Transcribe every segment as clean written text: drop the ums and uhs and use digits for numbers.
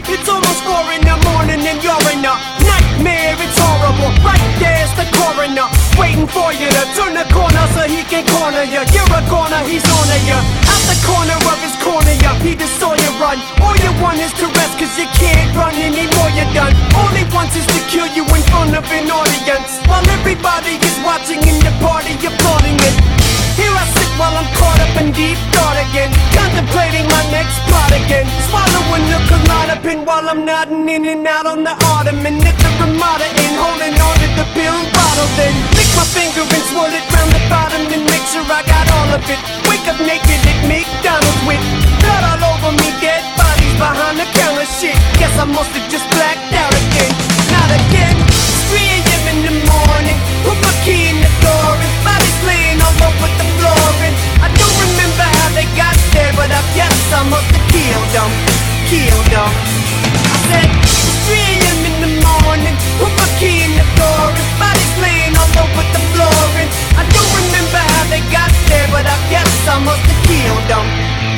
It's almost 4 in the morning and you're in a nightmare. It's horrible. Right there's the coroner, waiting for you to turn the corner so he can corner you. You're a corner, he's on you. Out the corner of his corner, he just saw you run. All you want is to rest, cause you can't run anymore, you're done. All he wants is to kill you in front of an audience, while everybody is watching in the party applauding it. Here I sit while I'm caught up in deep thought again, contemplating my next plot again, swallowing the Klonopin while I'm nodding in and out on the ottoman at the Ramada Inn, holding on to the pill bottle. Then lick my finger and swirl it round the bottom and make sure I got all of it. Wake up naked at McDonald's with blood all over me, dead bodies behind the counter. Shit, guess I must have just blacked out again. Not again. 3 a.m. in the morning, put my key in the door and bodies laying all over the floor. And I don't remember how they got there, but I guess I must have killed them. I said 3 a.m. in the morning, put my key in the door and bodies laying all over the floor. And I don't remember how they got there, but I guess I must have killed them.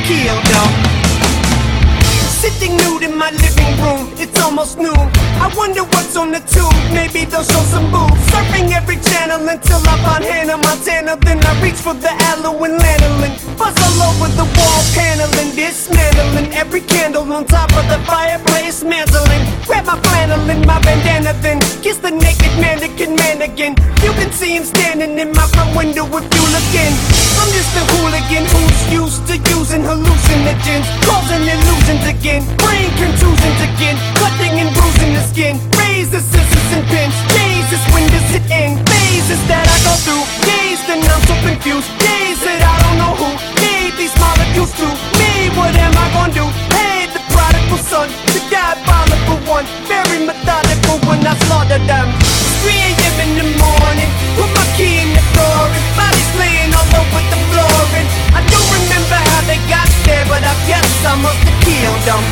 Sitting nude in my living room, it's almost noon. I wonder what's on the tube, maybe they'll show some boobs. Surfing every channel until I find Hannah Montana. Then I reach for the aloe and lanolin, buzz all over the wall paneling, dismantling every candle on top of the fireplace, mantling. Grab my flannel and my bandana, then kiss the naked mannequin man again. You can see him standing in my front window if you look in. I'm just a hooligan who's used to using hallucinogens, causing illusions again, brain contusions again, cutting and bruising the skin. Razor, scissors and pins, Jesus, when does it end? Phases that I go through, days that I'm so confused, days that I don't know who gave these molecules to me. What am I gonna do? Hey, the prodigal son, the diabolical one, very methodical when I slaughter them. 3 a.m. in the morning, put my key in the door and bodies laying all over the floor. And I don't remember how they got there, but I guess I must have killed them.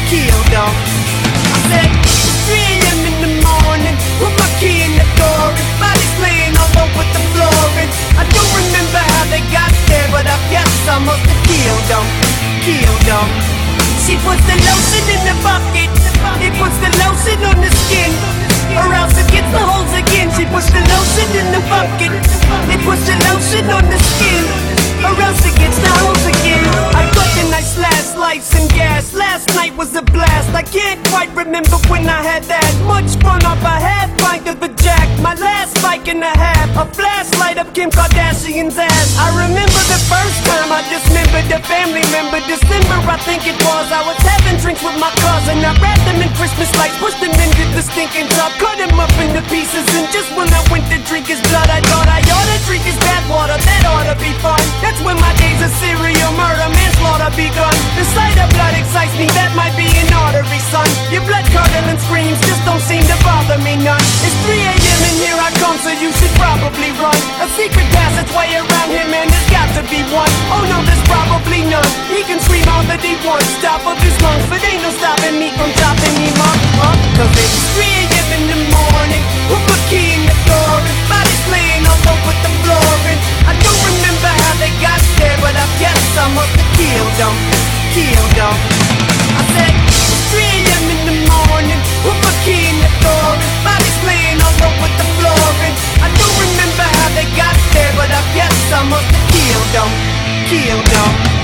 I said 3 a.m. in the morning, put my key in the door and bodies laying all over the floor. And I don't remember how they got there, but I guess I must have killed them. She puts the lotion in the bucket, it puts the lotion on the skin, or else it gets the holes again. She puts the lotion in the bucket, it puts the lotion on the skin, or else it gets the holes again. I cut and I slash, lights and gas. Last night was a blast. I can't quite remember when I had that much fun off a half pint of the Jack. My last bike and a half, a flashlight up Kim Kardashian's ass. I remember the first time I dismembered a family member. December, I think it was. I was having drinks with my cousin. I wrapped them in Christmas lights, pushed them into the stinking tub, cut him up into pieces. And just when I went to drink his blood, I thought I ought to drink his bathwater. That ought to be fun. That's when my days of serial murder, manslaughter begun. The sight of blood excites me, that might be an artery, son. Your blood curdling screams just don't seem to bother me none. It's 3 a.m. and here I come, so you should probably run. A secret passageway around here, man, there's got to be one. Oh no, there's probably none. He can scream all that he wants, top of his lungs, but ain't no stopping me from chopping him up. Cause it's 3 a.m. in the morning, put my key in the door and bodies laying all over the floor. And I don't remember how they got there, but I guess I must have killed them. I said 3 a.m. in the morning, put my key in the door and bodies laying all over the floor. And I don't remember how they got there, but I guess I must have killed them.